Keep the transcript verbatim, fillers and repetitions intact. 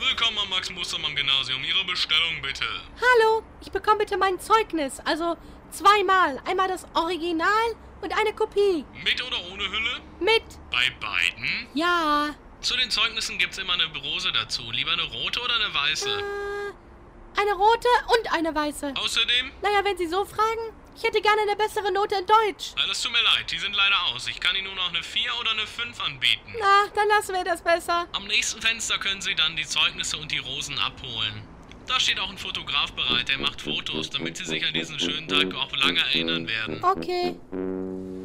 Willkommen am Max-Mustermann-Gymnasium. Ihre Bestellung bitte. Hallo, ich bekomme bitte mein Zeugnis. Also zweimal. Einmal das Original und eine Kopie. Mit oder ohne Hülle? Mit. Bei beiden? Ja. Zu den Zeugnissen gibt's immer eine Rose dazu. Lieber eine rote oder eine weiße? Äh, eine rote und eine weiße. Außerdem? Naja, wenn Sie so fragen, ich hätte gerne eine bessere Note in Deutsch. Na, das tut mir leid, die sind leider aus. Ich kann Ihnen nur noch eine vier oder eine fünf anbieten. Na, dann lassen wir das besser. Am nächsten Fenster können Sie dann die Zeugnisse und die Rosen abholen. Da steht auch ein Fotograf bereit, der macht Fotos, damit Sie sich an diesen schönen Tag auch lange erinnern werden. Okay.